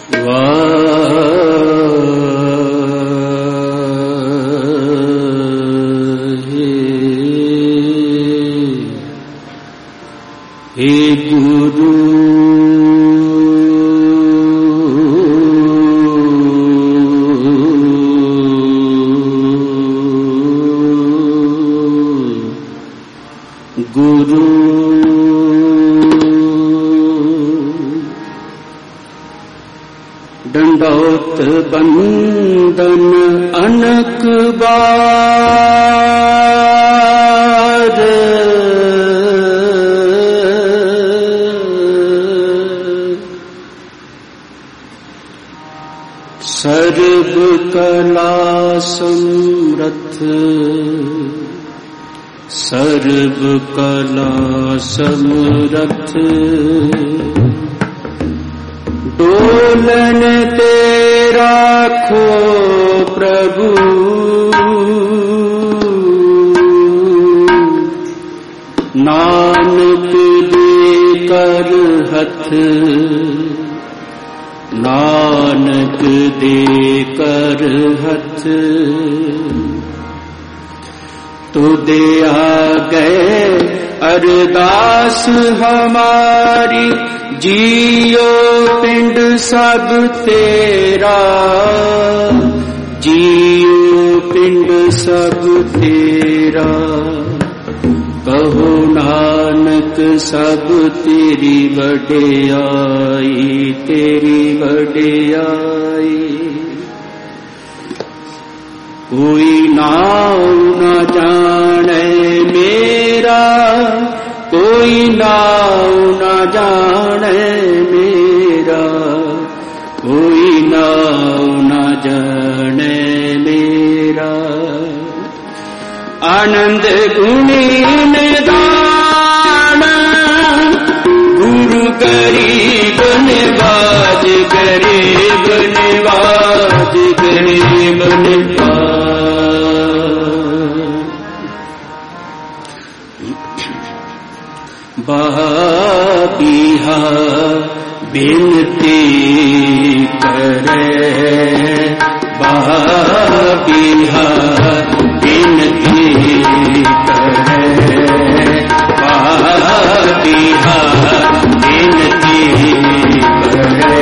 हे गुरु गुरु दंडौत बंदन अनक बार सर्व कला समर्थ सर्व कला समर्थ डोलन तेरा खो प्रभु नानक दे कर हथ नानक दे कर हथ तो दे आ गए अरदास हमारी जियो पिंड सब तेरा जियो पिंड सब तेरा कहो नानक सब तेरी वडियाई तेरी वडियाई कोई नाम न जाने मेरा कोई नाम न जाने मेरा कोई नाम न जाने मेरा आनंद गुणी निदान गुरु गरीब निवाज गरीब निवाज गरीब निवाज बाबिहा बिनती करे बाबिहा बिनती करे बाबिहा बिनती करे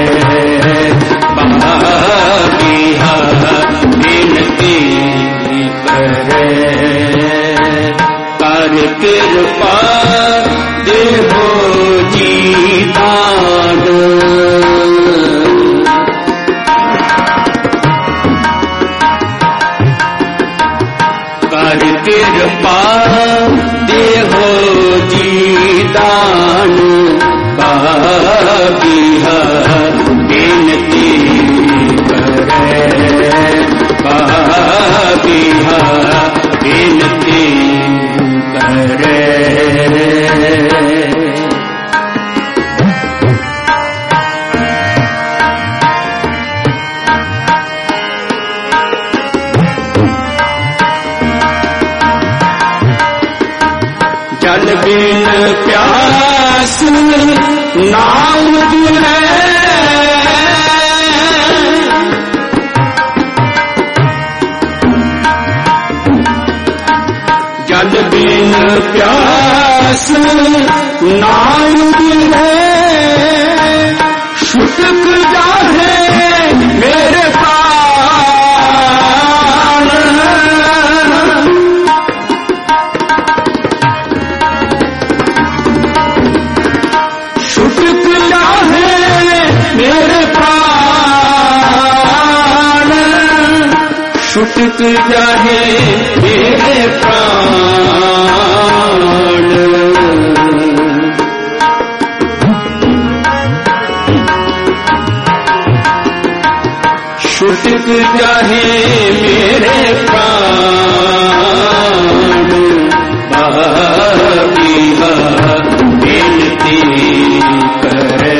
बाबिहा बिनती करे कर कृपा देहो जी दान कर कृपा देहो जी दान बाबिहा बिनती करे बाबिहा बिनती करे जल बिन प्यास नाम है जल बिन प्यास नाम है छुटक जाहे मेरे प्राण छुटक जाहे मेरे प्राण छुटक जाहे मेरे प्राण छुटक जाहे मेरे प्राण बाबिहा बिनती करे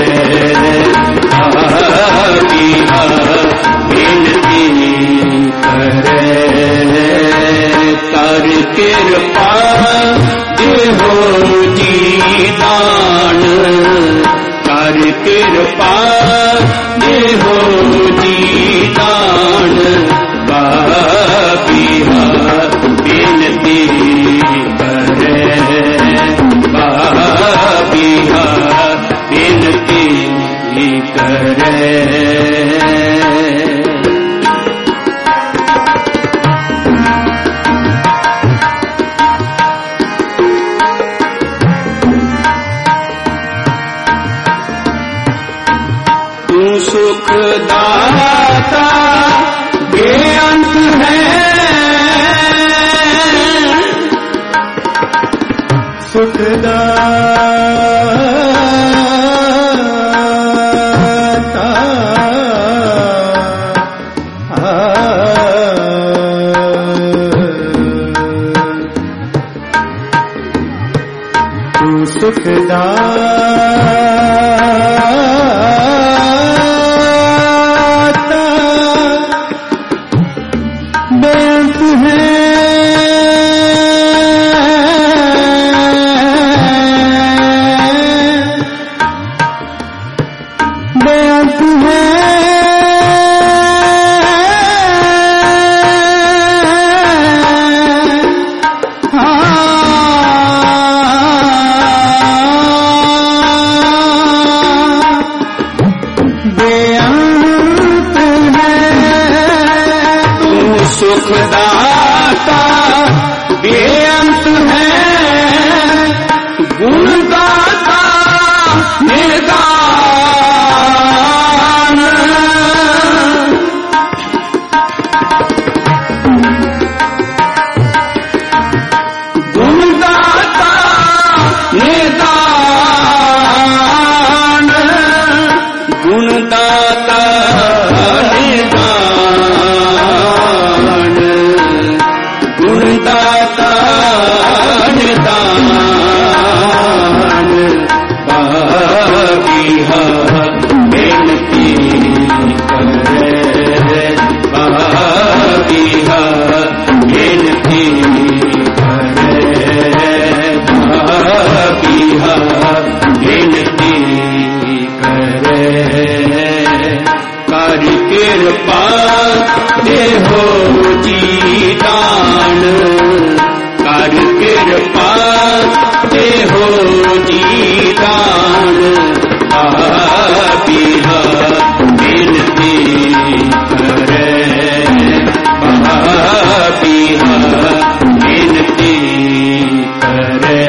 बाबिहा बिनती करे कर कृपा देहो जी दान कर कृपा देहो जी दान बाबिहा बिनती करे बाबिहा बिनती करे। तू सुखदाता बेअंत है सुखदाता तू सुखदाता बेअंत है बेअंत है बेअंत है तू सुखदाता बेअंत है गुणदाता निदान गुणदाता निदान गुणदाता निदान गुणदाता निदान बाबिहा बिनती करे बाबिहा बिनती करे बाबिहा बिनती करे। कर कृपा देहो जी दान कर कृपा देहो जी दान बाबिहा बिनती करे बाबिहा बिनती करे।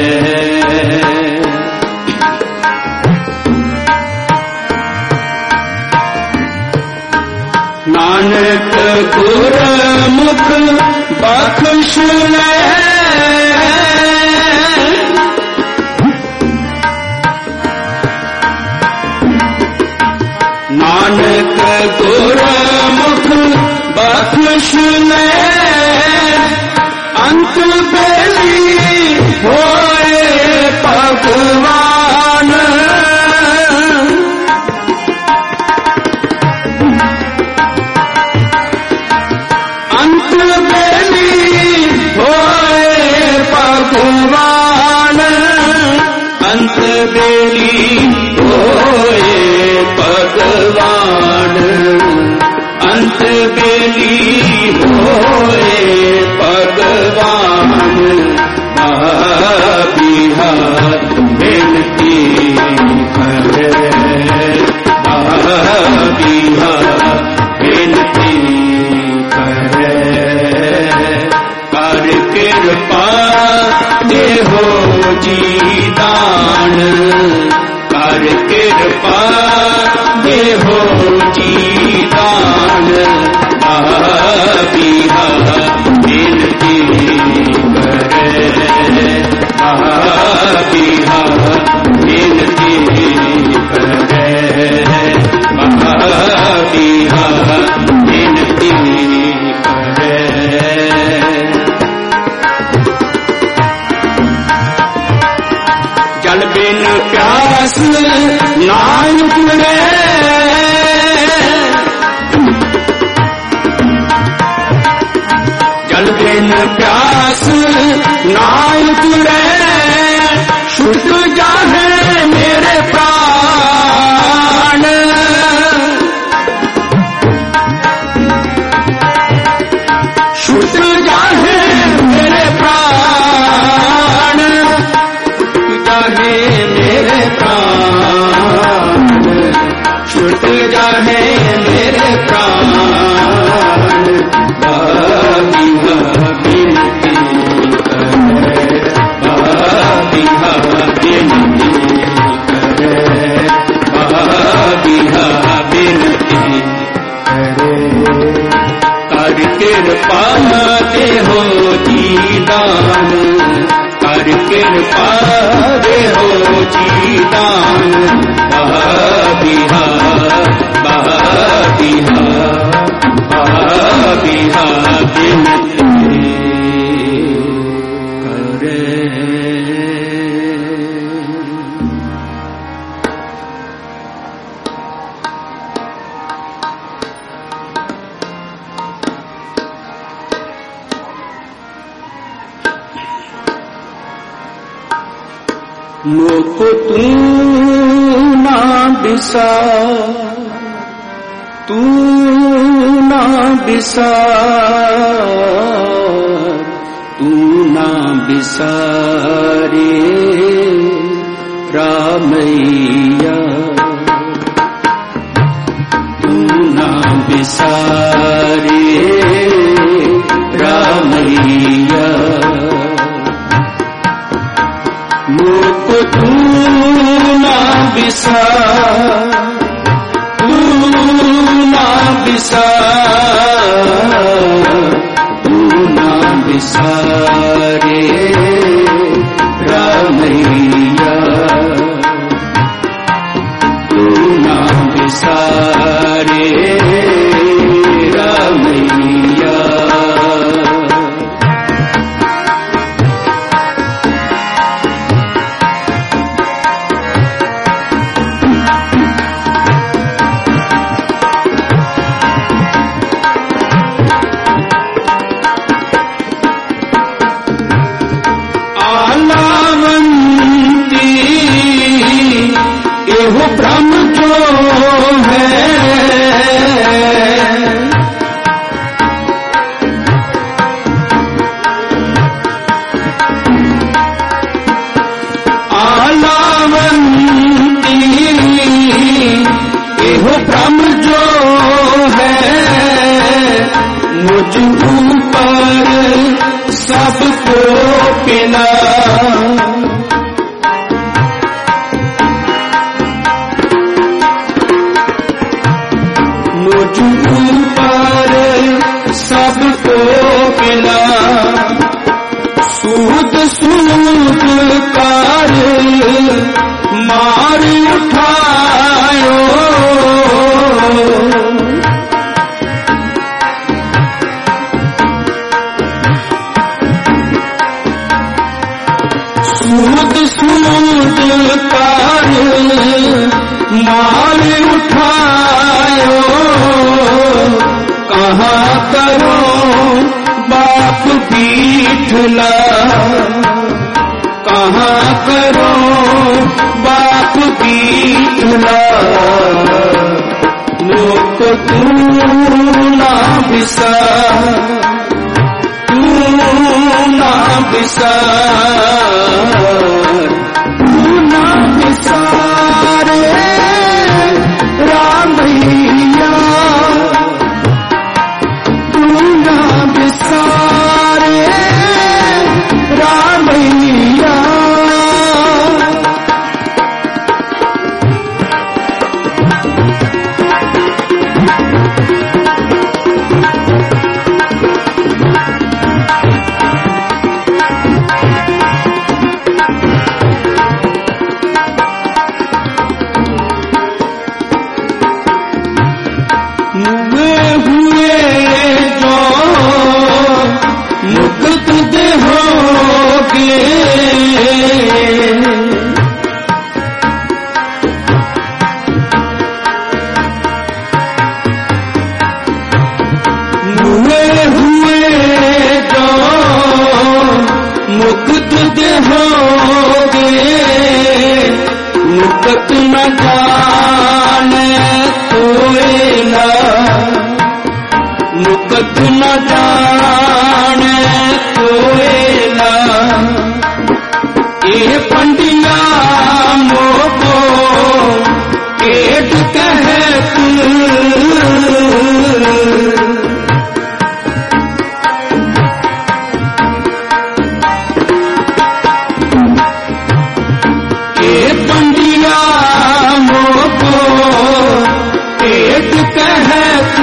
नानक गुरमुख बख्श ले नानक गुरमुख बख्श ले अंत बेली होए भगवान अंत बेली होए भगवान अंत बेली होए भगवान अंत बेली होए भगवान बाबिहा बिनती करे बाबिहा बिनती करे। कर कृपा देहो जी दान कर कृपा देहो जी दान बाबिहा बिनती करे बाबिहा बिनती करे बाबिहा बिनती करे। जल बिन प्यास नाय पुरे जल बिन प्यास नाय पुरे छुट जाहे मेरे प्राण छूट जाए मेरे प्राण बाबिहा बिनती करे बाबिहा बिनती करे बाबिहा बिनती करे कर कृपा दे हो जीदान कर कृपा दे हो जीदान बाबिहा बाबिहा बाबिहा बिनती करे मोको तू ना बिसार तू ना बिसार तू ना बिसारे रामैया तू ना बिसारे रामैया मोको तू ना बिसार तू ना बिसार तू ना बिसारे रामैया तू ना बिसारे रामैया एहो ब्रह्म जो है आलावंती एहो ब्रह्म जो है मुझ ऊपर सबको पिला सबको मिला सूद सूद कार मार उठायो सूद सूद कार मार उठायो कहाँ करो बाप पीठला कहाँ करो बाप पीठला मोको तू ना बिसार तू ना बिसार तू ना बिसारे रामैया सारे रामैया मुक्त न जाने कोयला मुक्त न जाने कोयला ये कहत के पंडिया मोको पेट कहत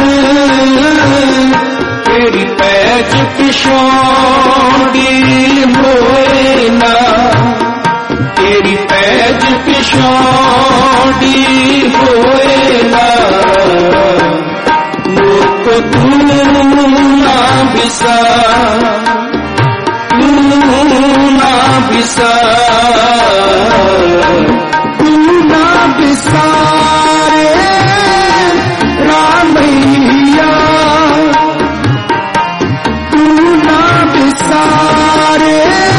तेरी पैज किशोरी होए ना तेरी पैज किशोरी होए ना मुझको तू ना बिसा तू ना बिसा तू ना बिसारे रामैया तू ना बिसारे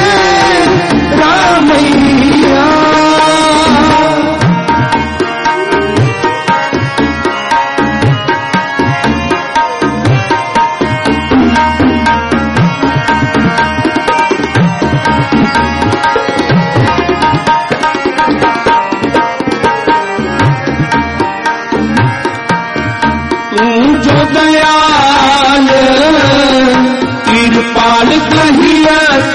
रामैया जो दयाल कृपाल कहियत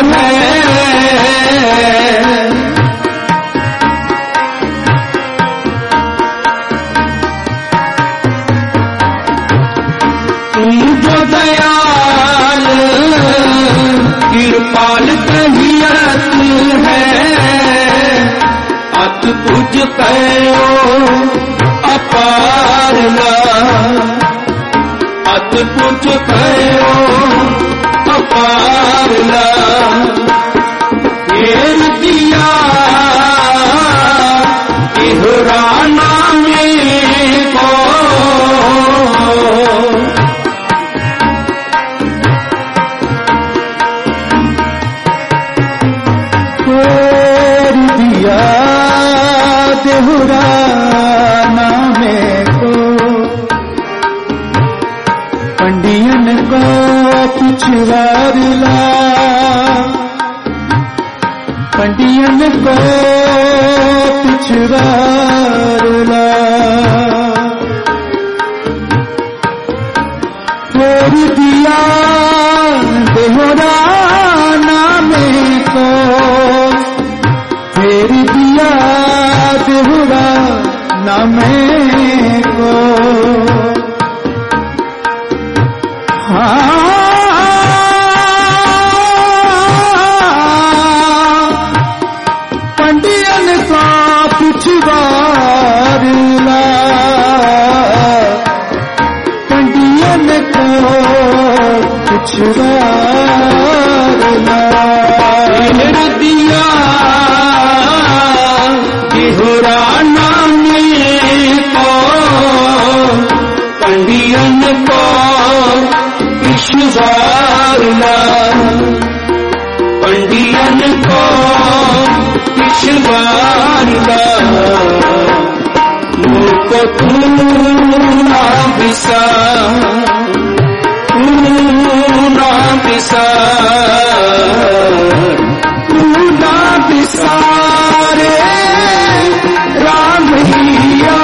है जो दयाल कृपाल कहियत है अत कुछ कहो अपार अत कुछ कहो अपार फेर दिया इहराना में को फेर दिया देहुराना में को पंडियन को पिछवारला पंडियन को पिछवारला फेर दिया देहुराना में को फेर दिया देहुराना में को पंडियन का पिछवारला पंडियन को पिछवारला फेर दिया इहराना में को पंडियन को पिछवारला पंडियन को पिछवारला मुझको तू ना बिसा तू ना बिसा तू ना बिसारे रामैया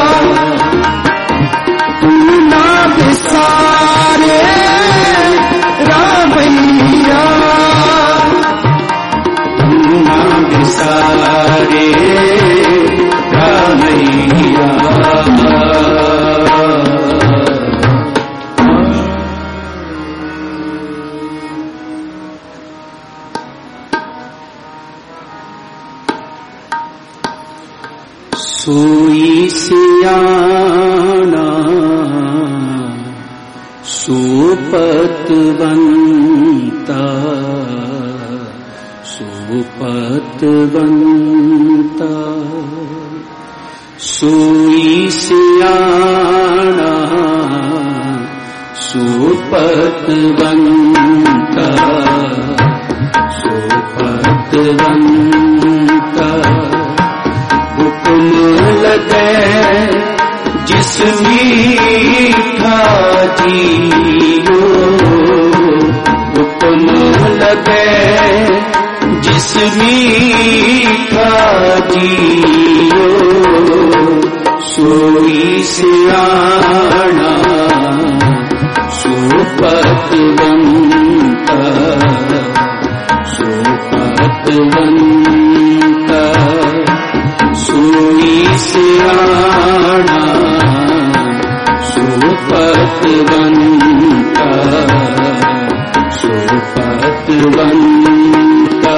तू ना बिसारे रामैया तू ना बिसारे रामैया सोई सियाना सुपतवंता सुपतवंता सोई सियाना सुपतवंता सुपतवंता हुक्म लगे जिस मीठा जियो हुक्म लगे जिस मीठा जियो सो सोई सियाणा सुपतवंता सुपतवंता सोई सियाणा सुपतवंता सुपतवंता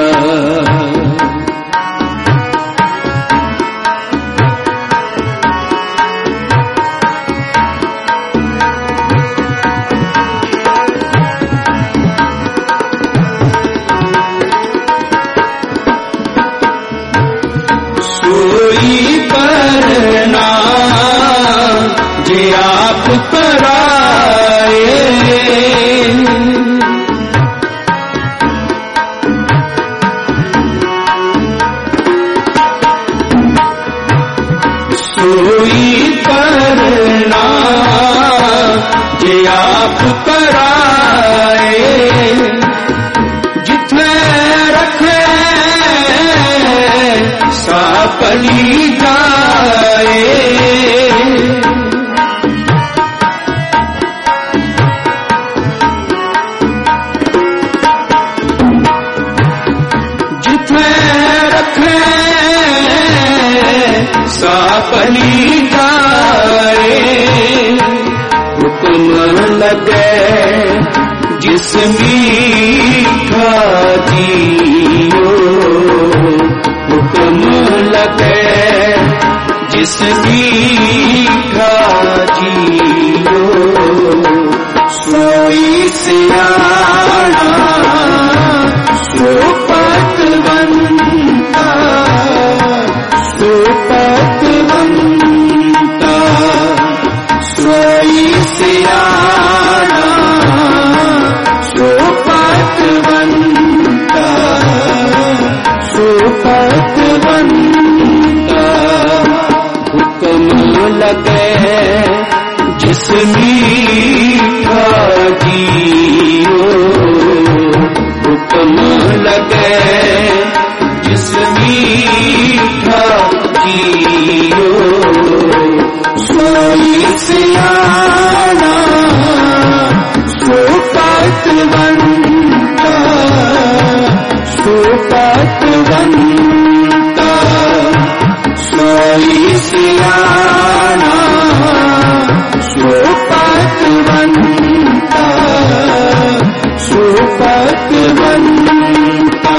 जिस मीठा जियो हुक्म लगे जिस मीठा जियो सोई सियाणा सुपतवंता सुपतवंता सोई सियाणा सुपतवंता सुपतवंता हुक्म लगे जिस मीठा जियो हुक्म लगे जिस मीठा जियो सोई सियाणा सुपतवंता सुपतवंता सोई सियाणा सुपतवंता सुपतवंता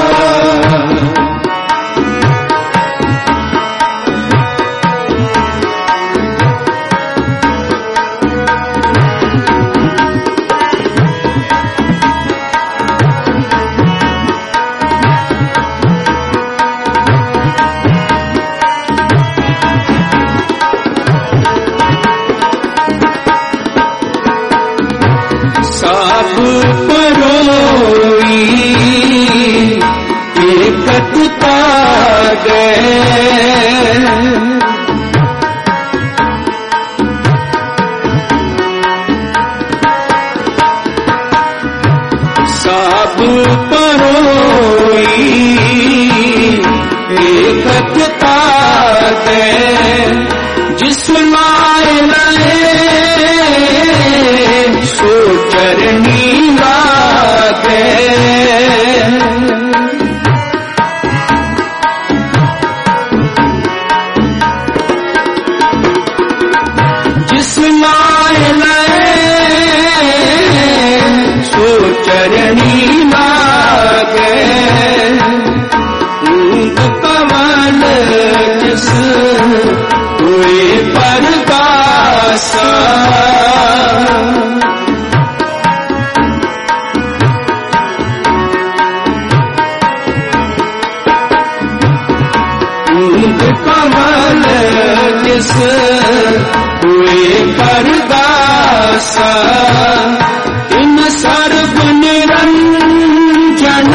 कमल जिस हुए परदासा इन सर्व निरंजन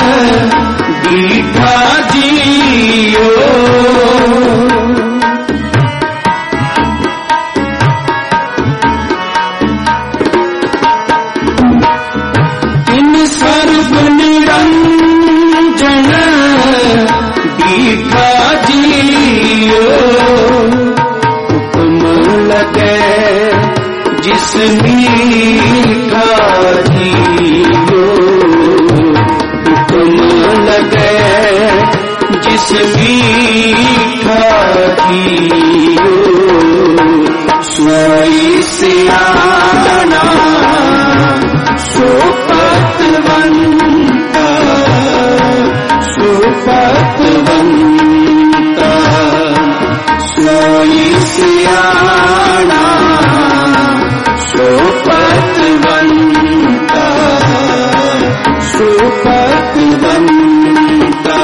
दीठा जियो इन सर्व निरंजन दीठा जियो हुक्म लगे जिस मीठा जियो, हुक्म लगे जिस मीठा जियो, सोई सियाना सुपतवंता, सुपतवंता, सोई सियाना सुपतवंता, सुपतवंता।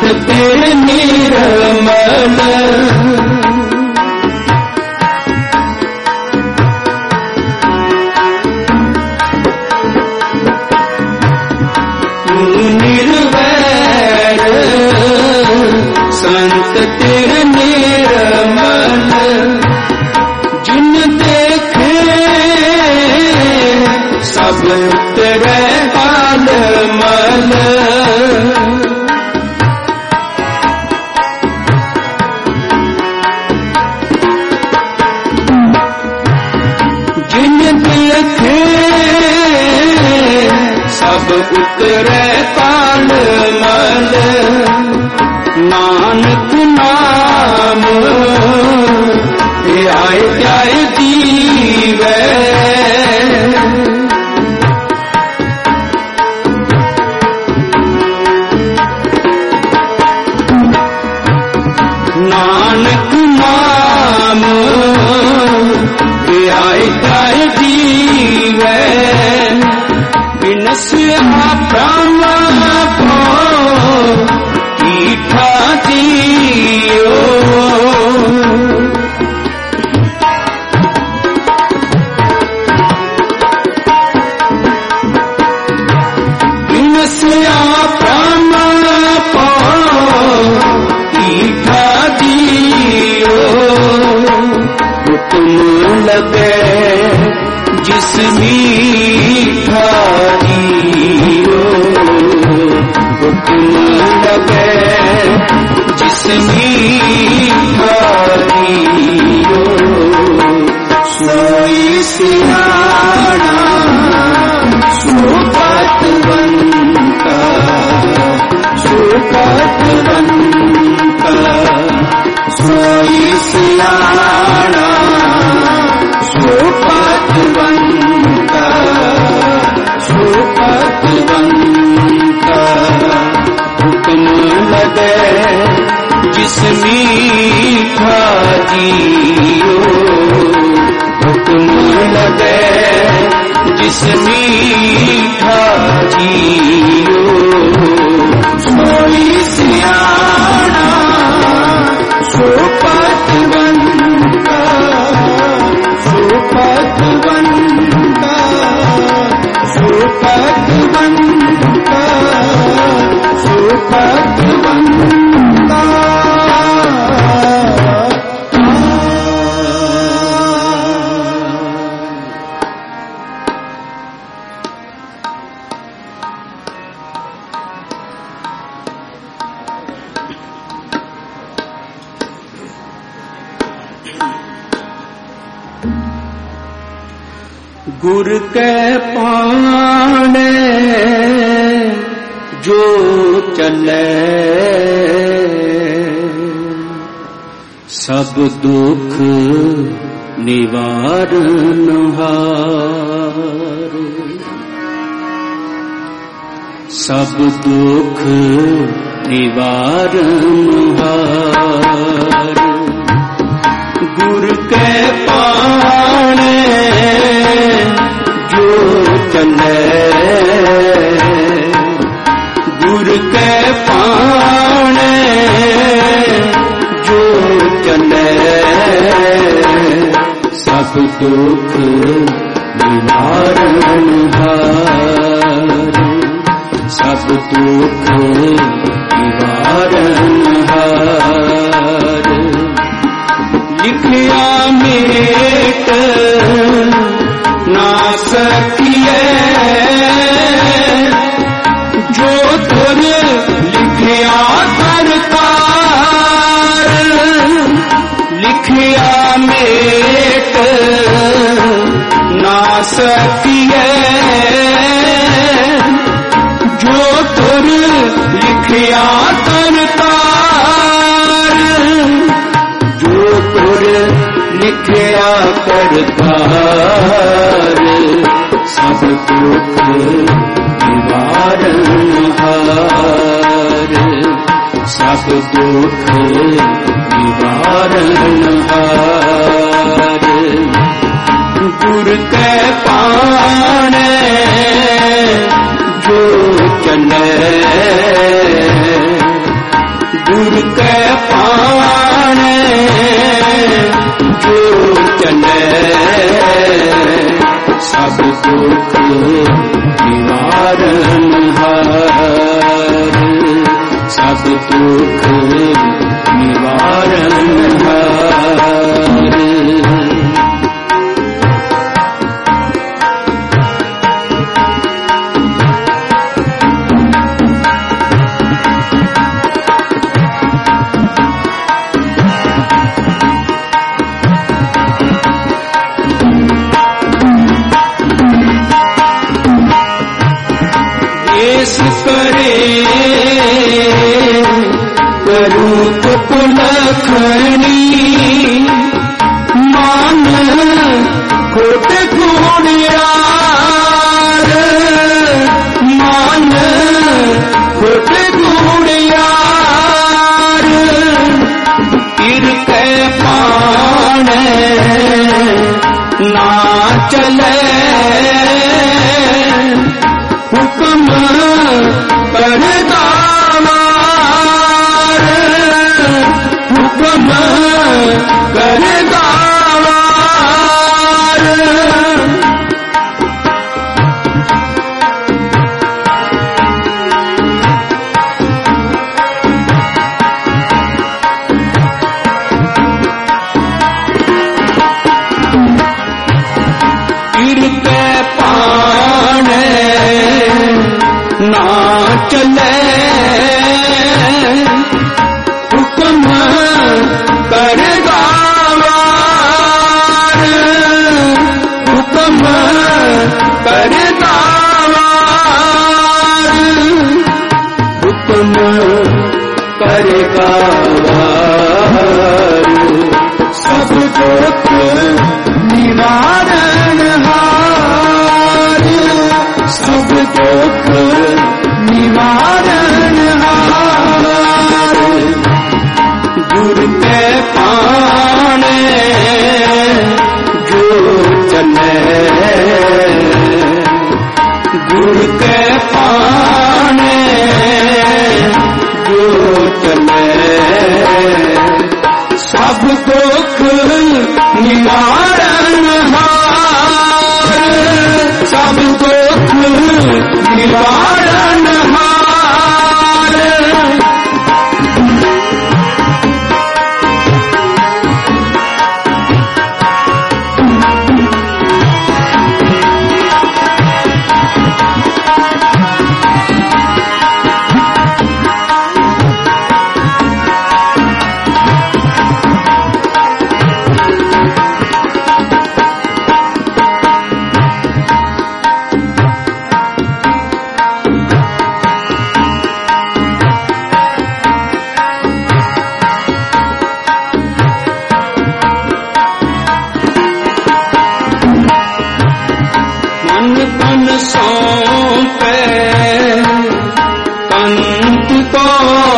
तेरे निर्मल निर्वैर संत तेरे निर्मल जिन देखे सब तेरे हाल मल जिन देखे सब उतरे काल मल नानक नाम आए जाए जीवे नानक नाम आए जाए जीवे बिनसिया ब्रह्म को ईठा दियो बिनसिया ब्रह्म को ईठा दियो हुक्म लगे जिस मीठा दियो हुक्म लगे जिस मीठा दियो सोई सियाना सुपतवंता सुपतवंता सोई सियाना सुपतवंता सुपतवंता हुक्म लगे जिस मीठा जियो हुक्म लगे जिस मीठा जियो सोई सियाना सुपतवंता सुपतवंता सुपतवंता सुपतवंता गुर के पाने जो चले सब दुख निवारण हार सब दुख निवारण हार गुर के पाने जो चले गुर के पाने जो चले सब दुख निवारण हार सब दुख निवारण हार लिखिया मेट ना सकिए जो तुर लिखिया करतार लिखिया मेट ना सकिए जो तुर लिखिया करतार जो तुर लिखिया करतार सब दुख निवारण हार सब दुख निवारण हार गुर के पाने जो चले गुर के पाने जो चले सब दुख निवारण हार, सब दुख निवारण हार। रूप पुलखनी मान खोट गुणियार, मान खोट गुणियार। पीर के पाने ना चले हुक्म करदावार, हुक्म करदावार। पीर के पाने ना चले हुक्म करदावार, हुक्म करदावार, हुक्म करदावार। सब दुख निवारण हार, सब दुख निवारण हार। गुर के पाने जो चले, गुर के पाने जो चले सब दुख निवारण हार, सब दुख निवारण हार। मन सौंपे कंत को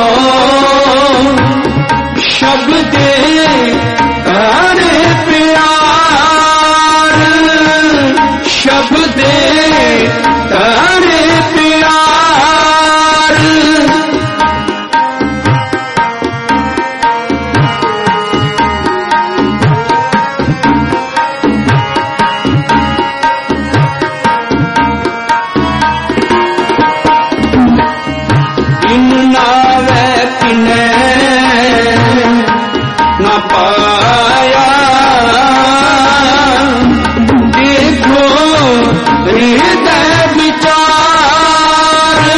शब्द करे प्यार, शब्द करे प्यार। नावे किने न पाया, देखो हृदय विचार,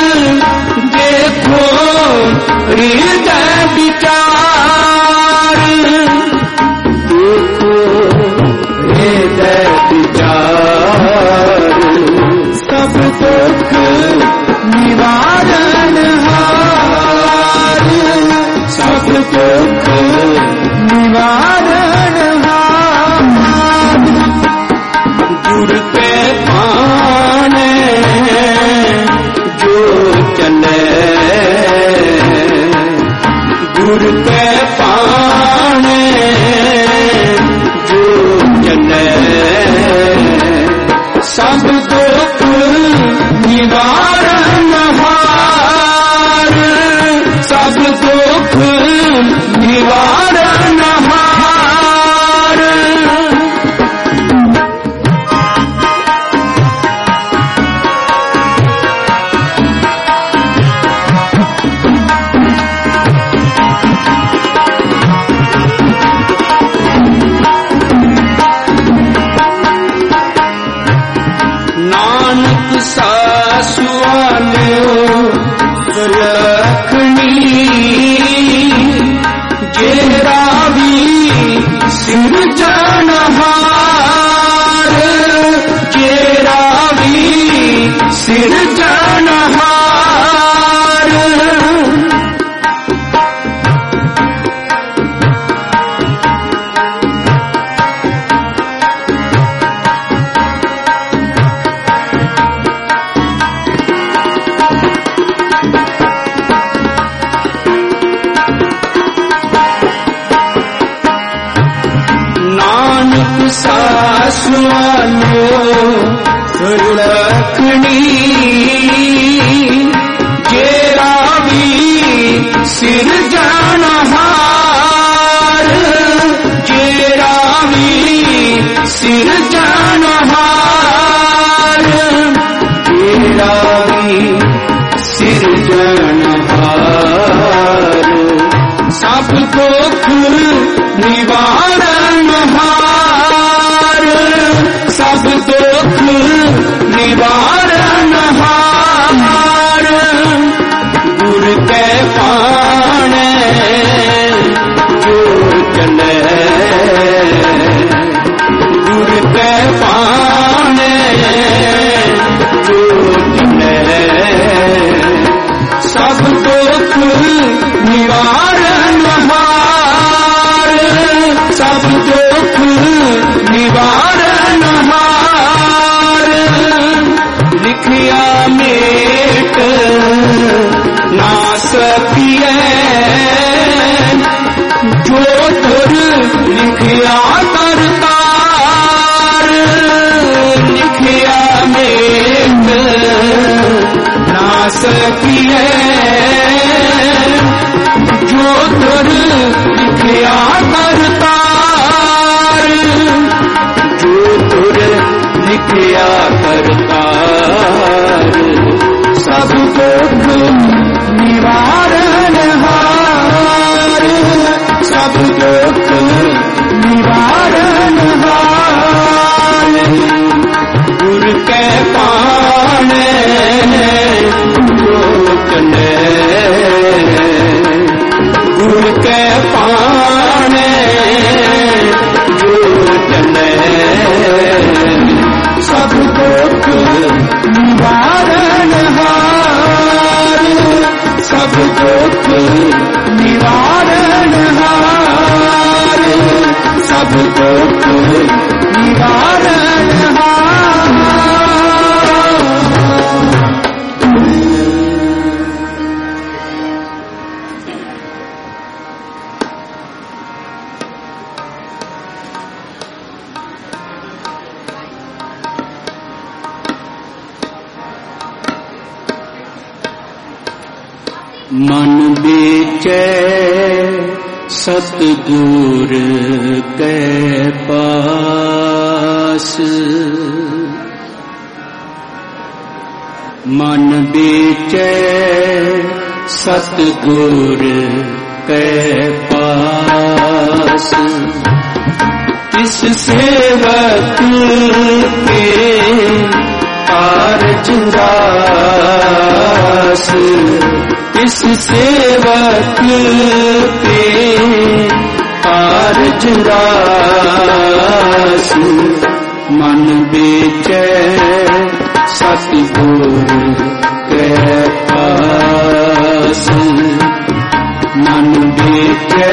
देखो हृदय विचार, देखो हृदय विचार। सब दुख निवारण हार, सब दुख निवारण हार। गुर के पाने जो चले, गुर के पाने जो चले सब दुख निवारण हार, सब दुख सासुआलियो सुलखनी जेरा भी सिरजनहार जेरा भी सिरजनहार सासुआलियो सुलखनी जेरा भी सिरजनहार जेरा भी सिरजनहार जेरा भी सिरजनहार सब दुख निवारणहार सब दुख निवारणहार गुर के पाने जो चले गुर के पाने जो चले सब दुख निवारणहार सब दुख निवारणहार लिखिया मेट ना सकिए जो तुर लिखिया करतार लिखिया मेट ना सकिए जो तुर लिखिया करतार जो तुर लिखिया करतार सब दुख निवारणहार सब दुख निवारणहार गुर के पाने जो चले गुर के पाने जो चले सब दुख निवारणहार सब दुख निवारणहार सब दुख निवारणहार मन बेचे सतगुर के पास मन बेचे सतगुर के पास इस सेवक के कारज दास इस सेवक पे कारज दास मन बेचे सतगुर के पास मन बेचे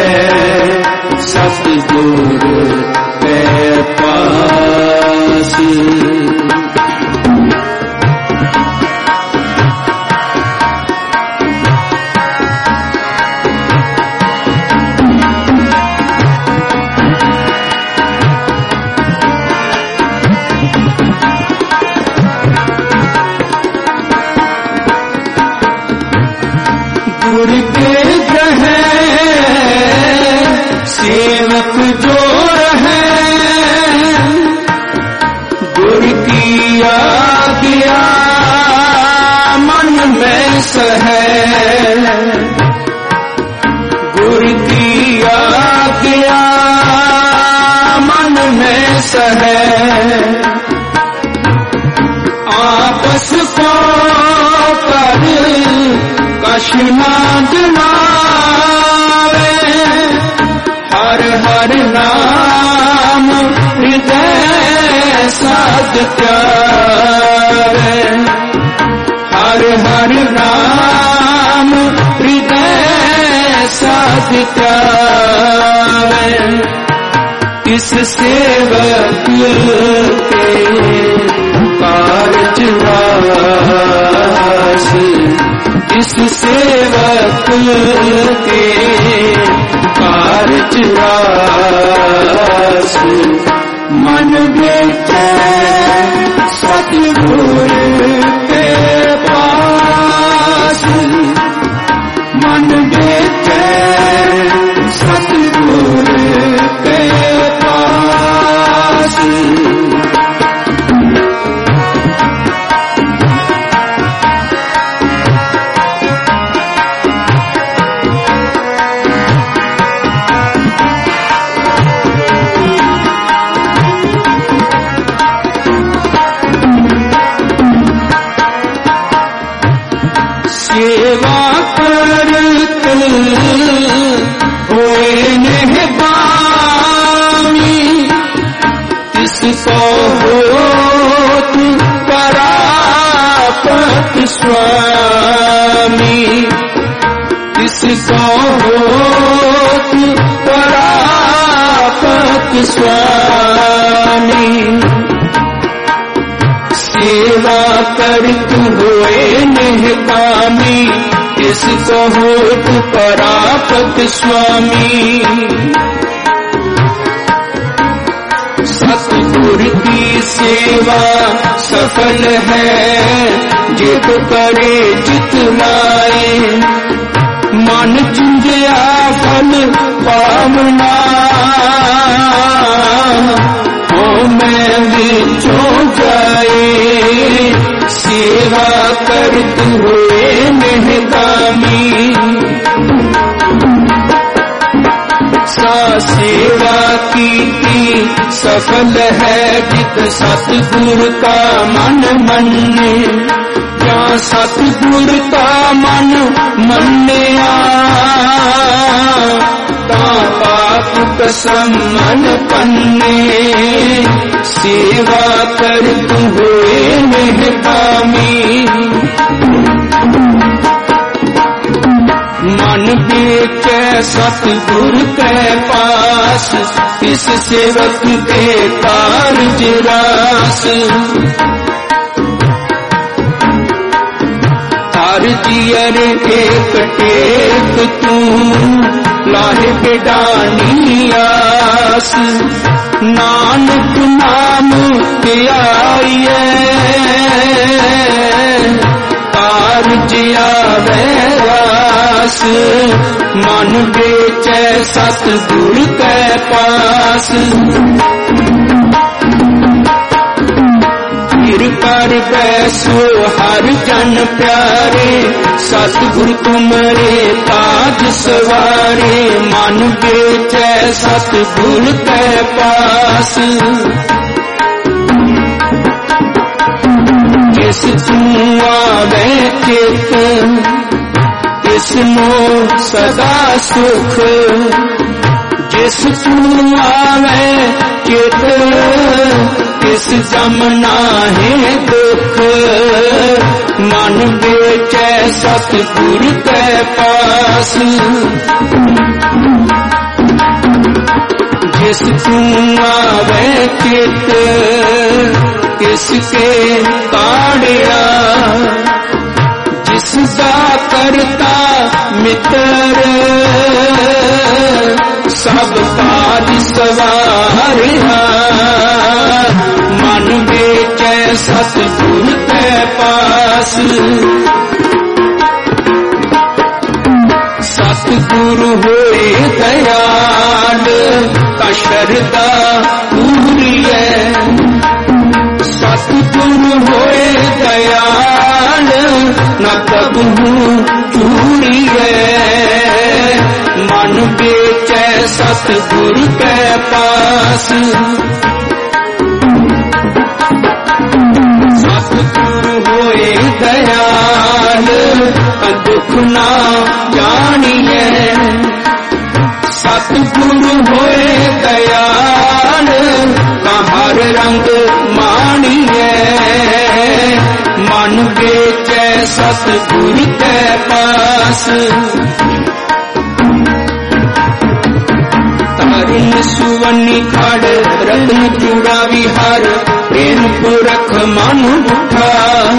सतगुर के पास गुर के ग्रह सेवक जो रहे गुर की आज्ञा मन में सहे गुर की आज्ञा मन में सहे आपस तृष्णा जलावे, हर हर नाम हृदय साध प्यारे, हर हर नाम हृदय साध प्यारे। इस सेवक के कारज राशि, इस सेवक के कारज राशि। मन बेचे सतगुरु के पास, मन बेचे सतगुरु के पास। सेवा करते हुए निहबानी, तिसको होत परापत स्वामी, तिसको होत परापत स्वामी। सेवा करते हुए निहकामी, इसको होत परापत स्वामी। सतगुर की सेवा सफल है, जित करे जित लाए, मन चिंध्या फल पावना। हो मैं विचों जाए, सेवा करते हुए निहकामी। सा सेवा की सफल है, जित सतगुर का मन मन्ने। क्या सतगुर का मन मन्निया, ता पाप कसम मन पन्ने। सेवा करते हुए निहकामी, मन बेचे सतगुर के पास, इस सेवक के कारज रास। तार जियर एक टेक तू, लाहे बेडानी आस। नानक नाम ध्याइए, कारज आवे रास। मन बेचे सतगुर के पास, गिर कर बैसो हर जन प्यारे। सतगुर तुमरे ताज सवारे, मन बेचे सतगुर के पास। जिस तू आवे चित, तिसनो सदा सुख। जिस तू आवे चित, तिस जम नाहे दुख। मन बेचे सतगुर के पास, जिस तू आवे चित, तिसके ताड़िया। जिसका करता मित्र, सब काज सवारिया। मन बेचे सतगुर के पास, सतगुरु होए दयाल, का शरदा पूरी है। सतगुरु होए दयाल, न कबू चूड़ी है। मन बेचे सतगुर के पास, सतगुरु होए दयाल, दुख ना जानिए। सतगुरु होए दयाल हर रंग मानिए। मन बेचे सतगुरु के पास तारिन सुवनी खड़ रत्न चूड़ा विहार प्रेम पुरख मन उठा।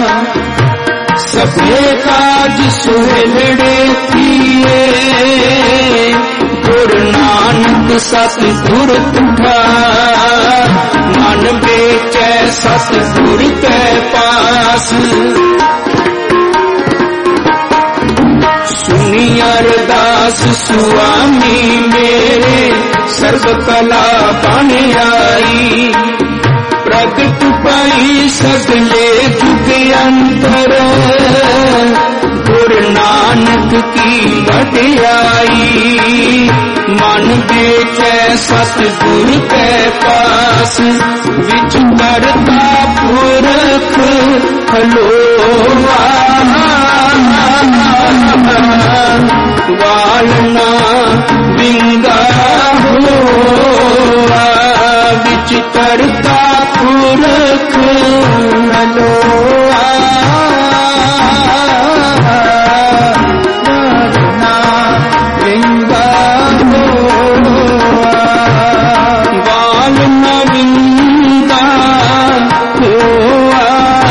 सभे काज सुहेलड़े किए गुरु नानक सतगुर तुठा। मन बेचे सतगुर के पास सुनी अरदास स्वामी मेरे सर्व कला बन आई। प्रगट पाई सगले जुग अंतर गुरु नानक की वडियाई। मन बेचे सतगुरु के पास विच करता पुरख खलोवा। वालना विंगा होआ विच करता पुरख खलोआ। वालना विंगा होआ वालना विंगा होआ।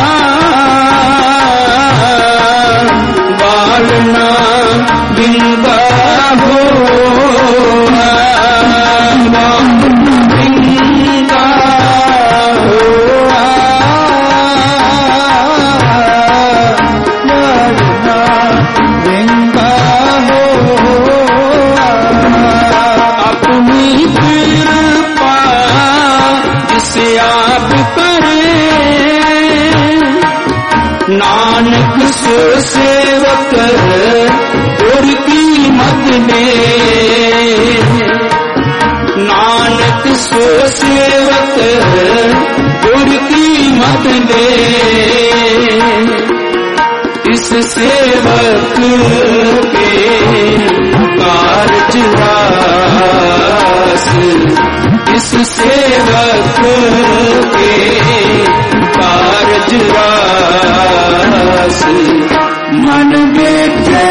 वालना विंगा होआ विंगा होआ। वालना विंगा होआ। अपनी कृपा जिसे आप करे नानक सो सेवक गुरु की मत दे। नानक सो सेवक गुरु की मत दे। इस सेवक के कारज रास। इस सेवक के कारज रास। मन बेचे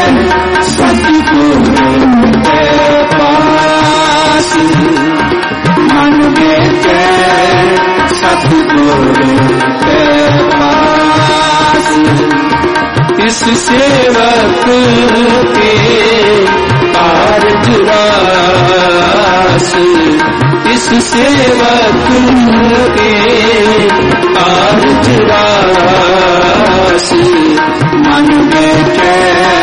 सतगुरु के पास। मन बेचे सतगुरु के पास। इस सेवक के कारज रास। इस सेवक के कारज रास। मन बेचे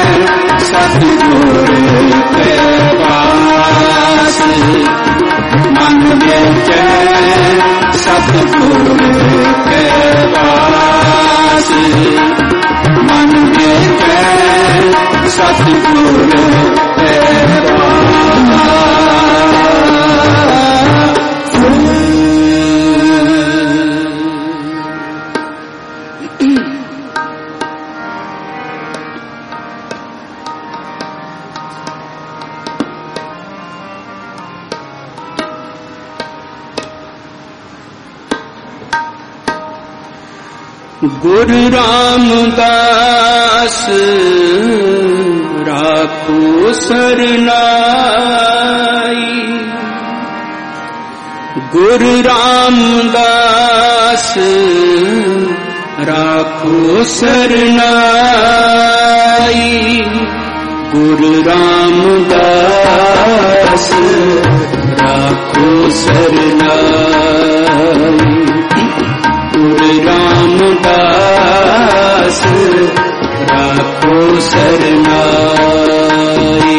सतगुरु के पास। मन बेचे सतगुरु के पास। मन बेचे सतगुरु के पास। गुरु रामदास राखो सरनाई। गुरु रामदास राखो सरनाई। गुरु रामदास राखो सरनाई। गुरु रामदास राखो सरनाई।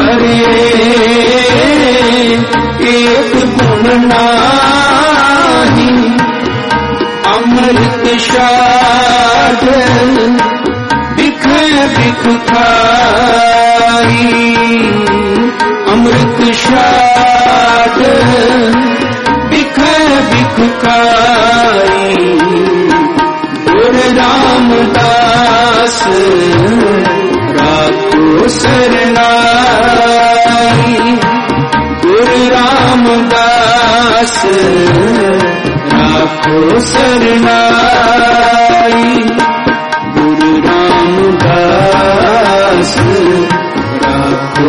एक गुण नाही अमृत शाद बिख बिख खाई, अमृत शाद बिख बिख खाई। गुरु रामदास राखो सरनाई, गुरु रामदास राखो सरनाई, गुरु रामदास राखो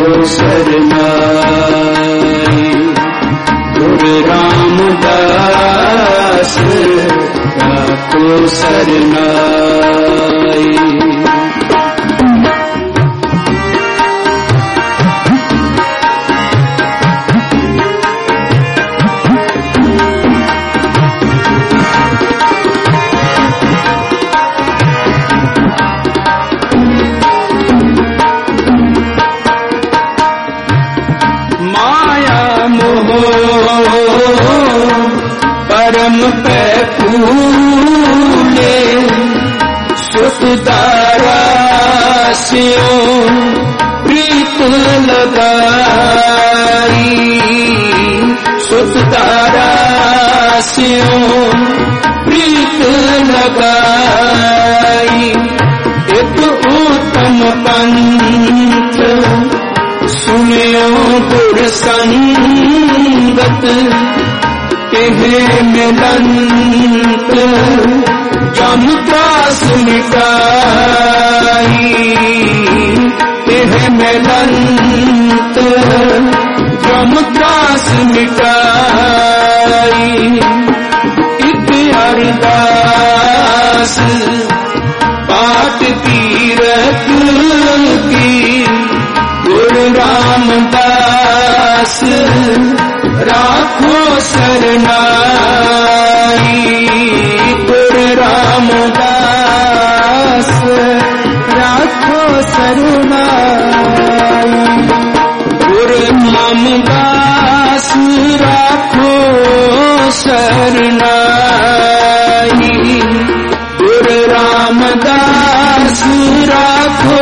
सरनाई, गुरु रामदास राखो सरनाई। परम पे फूले सुखदारा स्यो प्रीत लगाई, सुखदारा स्यो प्रीत लगाई। एक उत्तम पंथ सुनियो गुर संगत, तेहे मिलंत जम त्रास मिटाई, तेहे मिलंत जम त्रास मिटाई। इत अरदास पाठ तीरथ की, गुरु रामदास राखो सरनाई, गुरु रामदास राखो सरनाई, गुरु रामदास राखो सरनाई, गुरु रामदास राखो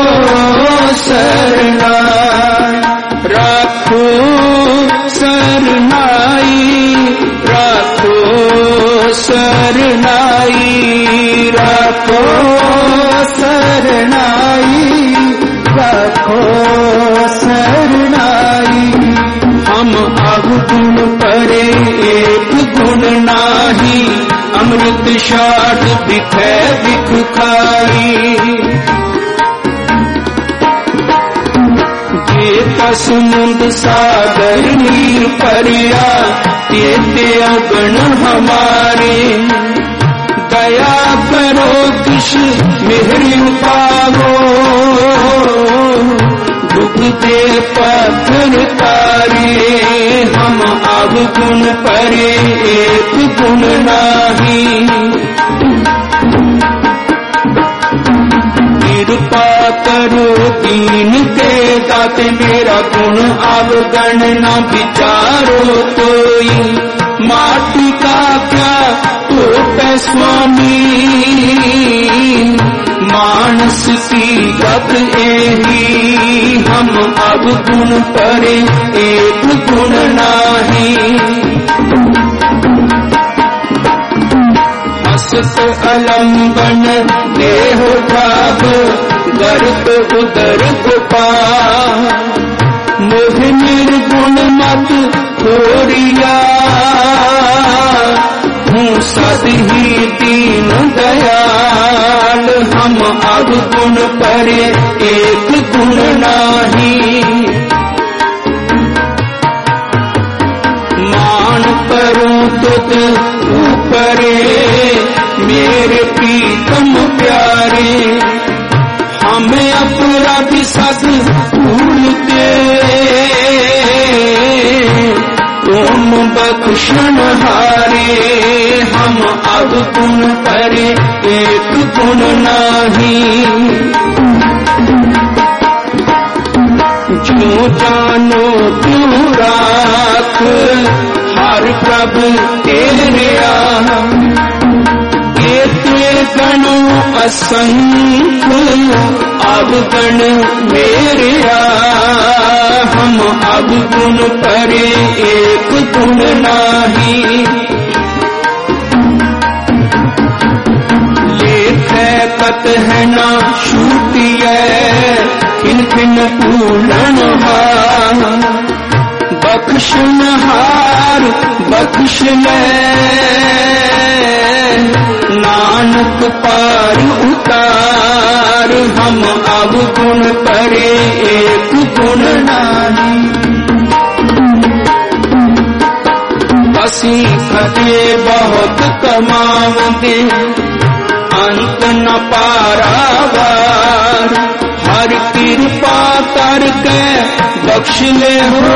सरनाई, राखो सरनाई, राखो सरनाई, राखो सरनाई, राखो सरनाई। हम अवगुण परे एक गुण नाही, अमृत शाद बिख बिख खाई। समुंद सागर नीर परिया, तेते अगण हमारे। दया करो किश मेहरी पावो, दुख दे पत्थर तारे। हम अवगुण परे एक गुण नाही, कृपा करो दीन के दाते। मेरा गुण अवगण न विचारो कोई, माटी का क्या तो स्वामी। मानस की गत एही, हम अवगुण परे एक गुण नाही। हसत अलंबन देह भाव, गर्भ उदर गोपा। मोह निर्गुण मत होरिया, हूँ सदही दीन दयाल। हम अवगुण परे एक गुण नाही, मान करूं तुझ ऊपरे। मेरे प्रीतम प्यारे, हमें अपराधी सद भूलते। तुम बख्शन हारे, हम अवगुण परे एक गुण नाही। जो जानो तू राख, हर प्रभु तेरे गण असंख्य अवगण मेरा, हम अवगुण परे एक गुण नाही। लेखे कत है ना छूटिए खिन खिन पूलन हार, बख्शनहार बख्श ले नानक पार उतार, हम अवगुण परे एक गुण नाही। असी खटे बहुत कमावते अंत न पारावार, हर कृपा करके बख्श ले हो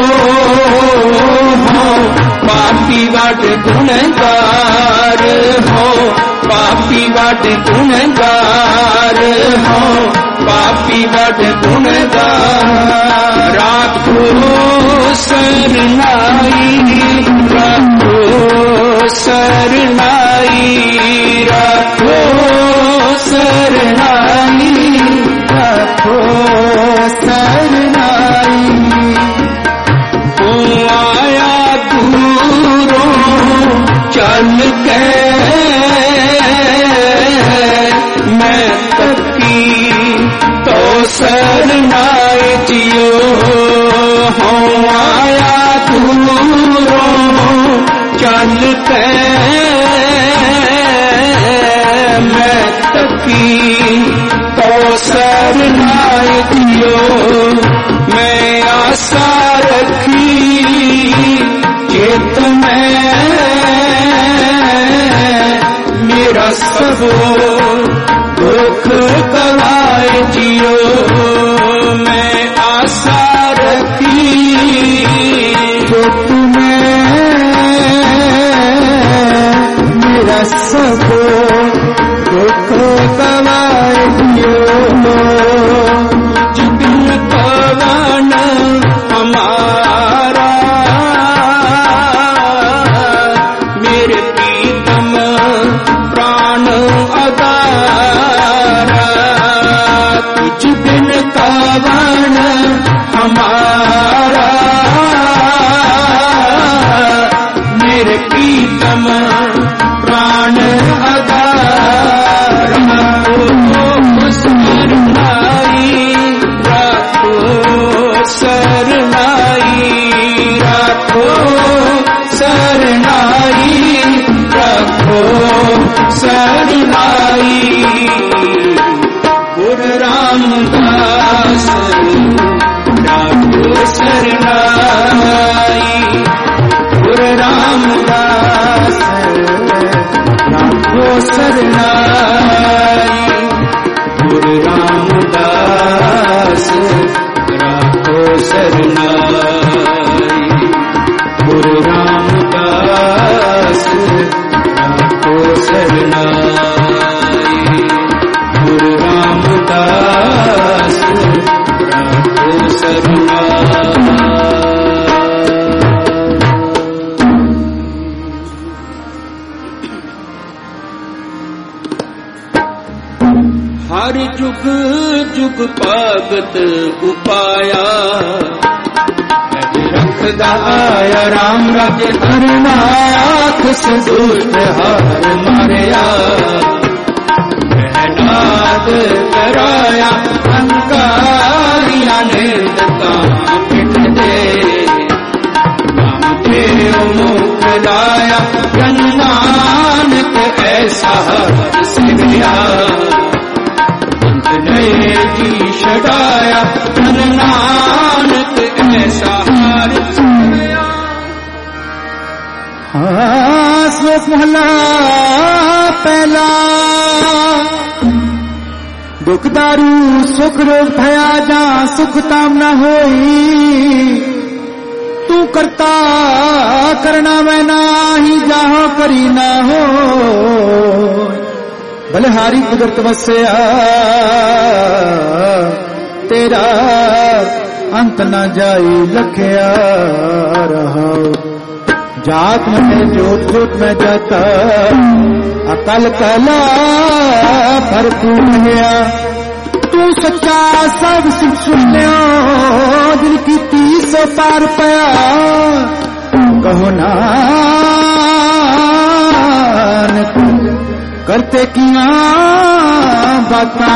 पापी वाट गुणगार हो, पापी वाट गुणगार हो, पापी वाट गुणगार। राखो सरनाई राखो सरनाई, राखो सरनाई राखो सरनाई। ओ आया दूरों चल के मैं तकी तो सरनाई जियो, हो आया दूरों चल के मैं तकी तो सरनाई जियो। मैं आशा रखी चेत में मेरा सब दुख गवाए जियो, मैं आशा रखी चेत में मेरा सब दुख गवाए जियो। जिबिन पवन हमारा मेरे प्रीतम प्राण अगारा, तुझ बिन पवन हमारा मेरे प्रीतम प्राण अगारा। सरनाई राखो सरनाई राखो सरनाई राखो सरनाई। गुरु रामदास राखो सरनाई, गुरु रामदास राखो सरनाई, गुरु रामदास राखो सरनाई, गुरु रामदास राखो सरनाई, गुरु रामदास राखो सरनाई। हर जुग जुग भगत उपाया, रखदा आया राम राज्य करना, आख संदुष्ट हार मारिया, नाद कराया अंकारिया ने दता पिट दे, नाम देव मुख लाया जन नानक ऐसा सिविया, जी छड़ाया धन नानक ऐसा हार सिविया। श्लोक महला पहला। दुख दारू सुख रोग भया जा सुख ताम न होई, तू करता करना मैं नाही जहाँ करी ना हो, बलिहारी कुदरत वस्या तेरा अंत न जाई लखया रहा। जात में जोत जोत में जाता अकल कला भरपूर है। तू सच्चा सब सिख सुनियो दिल की 30 पार पया कहो नानक करते किया बाता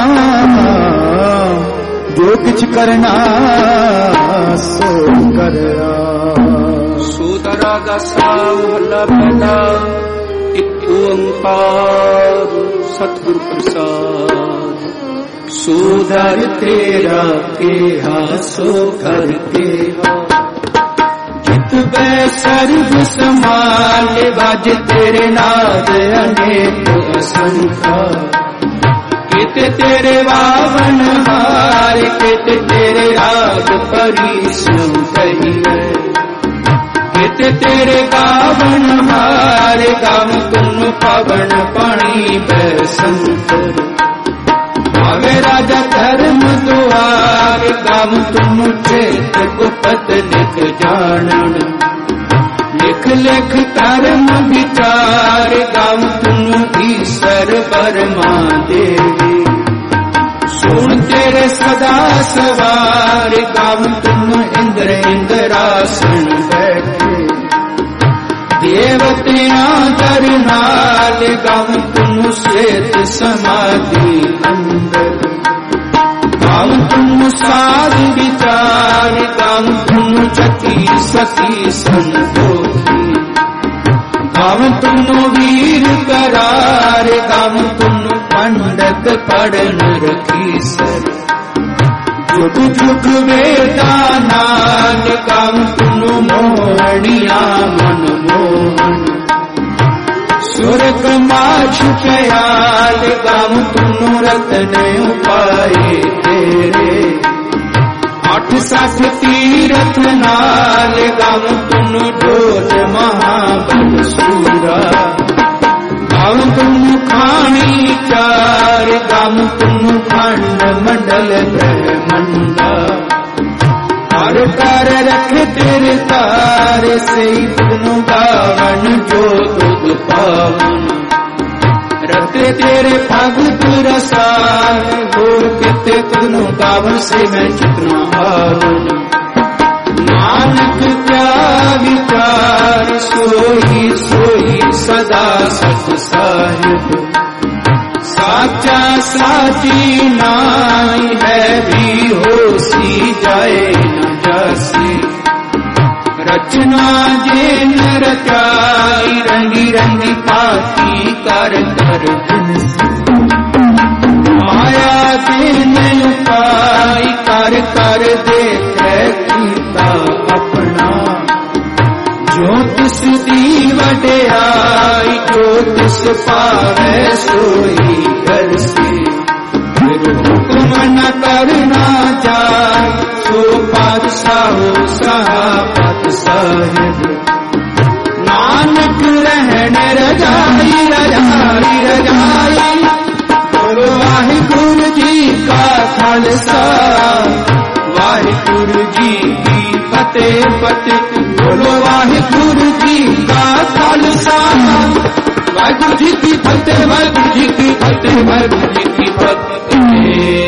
जो कुछ करना सो कर सुदरा दसा भला भला एक ओंकार सतगुरु प्रसाद सुधर तेरा केहा सो कर केहा जित बै सर्व समाल बाज तेरे नाद अनेक असंख्या कित तेरे वावन हार कित तेरे राग परिश्रम कहिए कित तेरे गावन हार गाम तुम पवन पानी बैसंतर आवे राजा धर्म द्वार गाम तुम चेत गुप्त लिख जानन लिख लिख कर्म विचार गाम तुम ईश्वर बर्मा देवी सुन तेरे सदा सवार गाम तुम इंद्र इंद्रासन बैठे देवतियां करनाल गाम तुम श्वेत समाधि अंदर गाम तुम साध विचार गाम तुम जति सती संतोषी गाम तुम वीर करार गाम तुम पंडित पढ़न रखी सर जुग जुग वेदानाल गाम तुम मोहनिया मन मोहन स्वर्ग माछ ख्याल गाम तुम रतन उपाय तेरे 8 तीरथ नाल गाम तुम डोज महाबल सूरा गाम तुम खानी चार गाम तुम खंड मंडल ब्रह्मंडा हर कर रख तेरे तार से तुम गावन जो दुख पावन रखते तेरे भगत रसार हो किते तुम गावन से मैं चितना आवन नानक क्या विचार सोई सोई सदा सत साहिब साचा साची नाई है भी होसी जाए न जासी रचना जेन रचाई रंगी रंगी पाती कर कर माया जेन उपाय कर कर देख कीता अपना जो तिस दी वड्याई जो तिस पावे सोई कर से हुक्म न करना जाए सो पातशाह सहापत साहिब नानक रहन रजाई रजाई रजाई बोलो वाहिगुरु जी का खालसा वाहिगुरु जी की फतेह फतेह बोलो वाहिगुरु जी का खालसा वाहिगुरु जी की फतेह वाहिगुरु जी की फतेह वाहिगुरु जी की फतेह